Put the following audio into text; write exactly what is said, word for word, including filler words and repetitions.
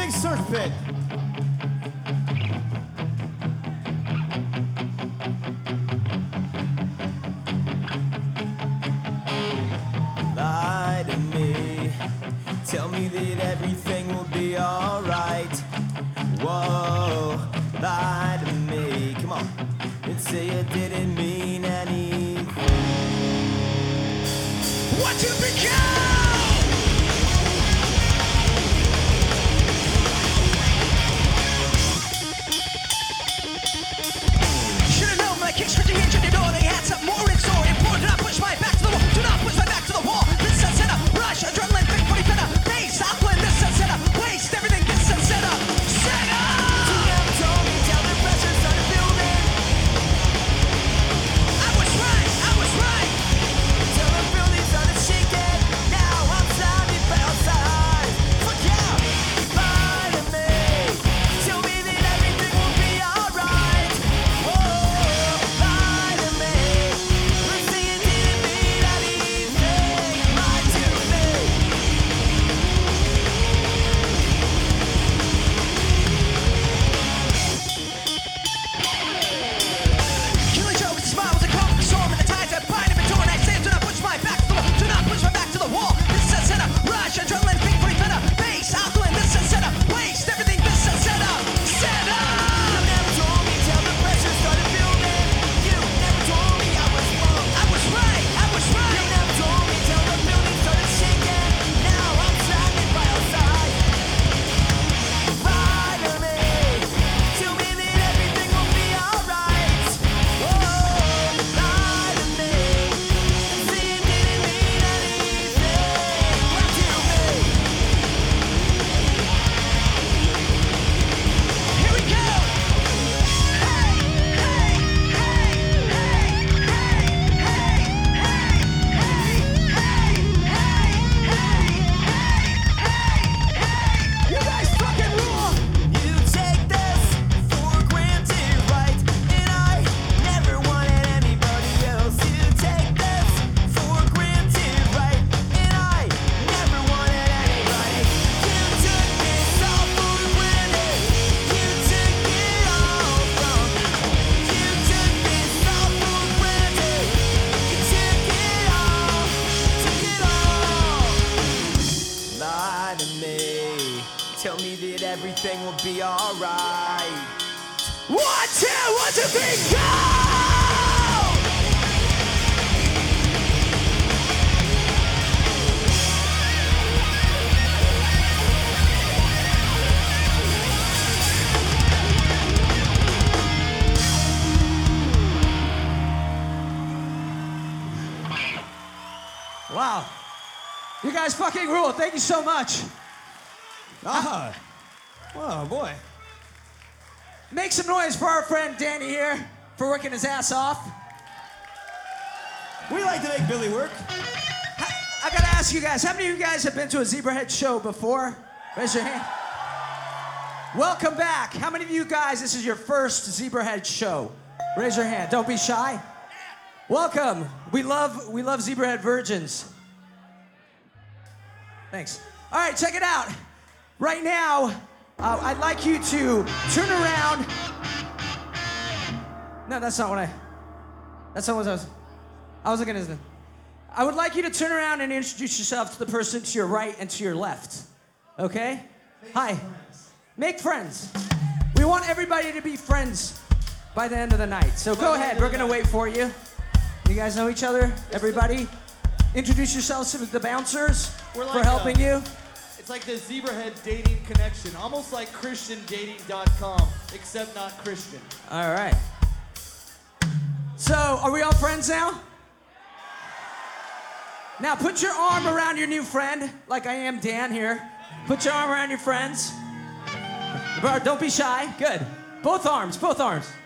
big surf pit. Lie to me, tell me that everything will be alright. Whoa, lie to me, come on, and say it didn't mean anything. What you become? Should've known my kicks could hinge at the door. They had something more in store. Important, I push my back to the wall. Do not push my back to the wall. This sunset up, rush, adrenaline, big forty better. Bass, Auckland, this sunset up. Waste everything, this sunset up. Set up! You never told me, tell the pressure started building. I was right, I was right. Till the building started shaking. Now I'm standing by your side. Fuck yeah, lie to me. Tell me that everything will be alright. Whoa, lie to me. We're saying didn't mean anything. Lie to me. Killing jokes, smiles, a comic storm, and the tides that bind him and torn. I say, do not push my back to the wall. Do not push my back to the wall. This sunset up, rush, adrenaline, big forty better. Bass, Auckland, this sunset up. Waste everything, this sunset up. Set You up! never told me till the pressure started building. You never told me I was wrong. I was right, I was You right. never told me till the building started shaking. Now I'm standing by your side. Lie to me. Tell me that everything will be alright. Whoa, lie to me. Say it didn't mean anything. Lie to me. Here we go. Hey, hey, hey, hey, hey, hey, hey, hey, hey, hey, You guys fucking rule. You take this for granted, right? And I never wanted anybody else. You take this for granted, right? And I never wanted anybody. You took this all for granted. You took it all from me. You took this all for granted. You took it all, took it all. Lie to me. Tell me that everything will be alright. One, two, one, two, three, go! Wow. You guys fucking rule. Thank you so much. Ah. Oh, boy. Make some noise for our friend Danny here for working his ass off. We like to make Billy work. I gotta ask you guys, how many of you guys have been to a Zebrahead show before? Raise your hand. Welcome back. How many of you guys, this is your first Zebrahead show? Raise your hand. Don't be shy. Welcome. We love we love Zebrahead virgins. Thanks. All right, check it out. Right now, uh, I'd like you to turn around. No, that's not what I. That's not what I was. I was looking at this. I would like you to turn around and introduce yourself to the person to your right and to your left. Okay? Hi. Make friends. We want everybody to be friends by the end of the night. So go ahead. We're gonna wait for you. You guys know each other? Everybody? Introduce yourselves to the bouncers We're for like, helping uh, you. It's like the Zebrahead dating connection, almost like Christian Dating dot com, except not Christian. All right. So, are we all friends now? Now, put your arm around your new friend, like I am Dan here. Put your arm around your friends. Bro, don't be shy. Good. Both arms, both arms.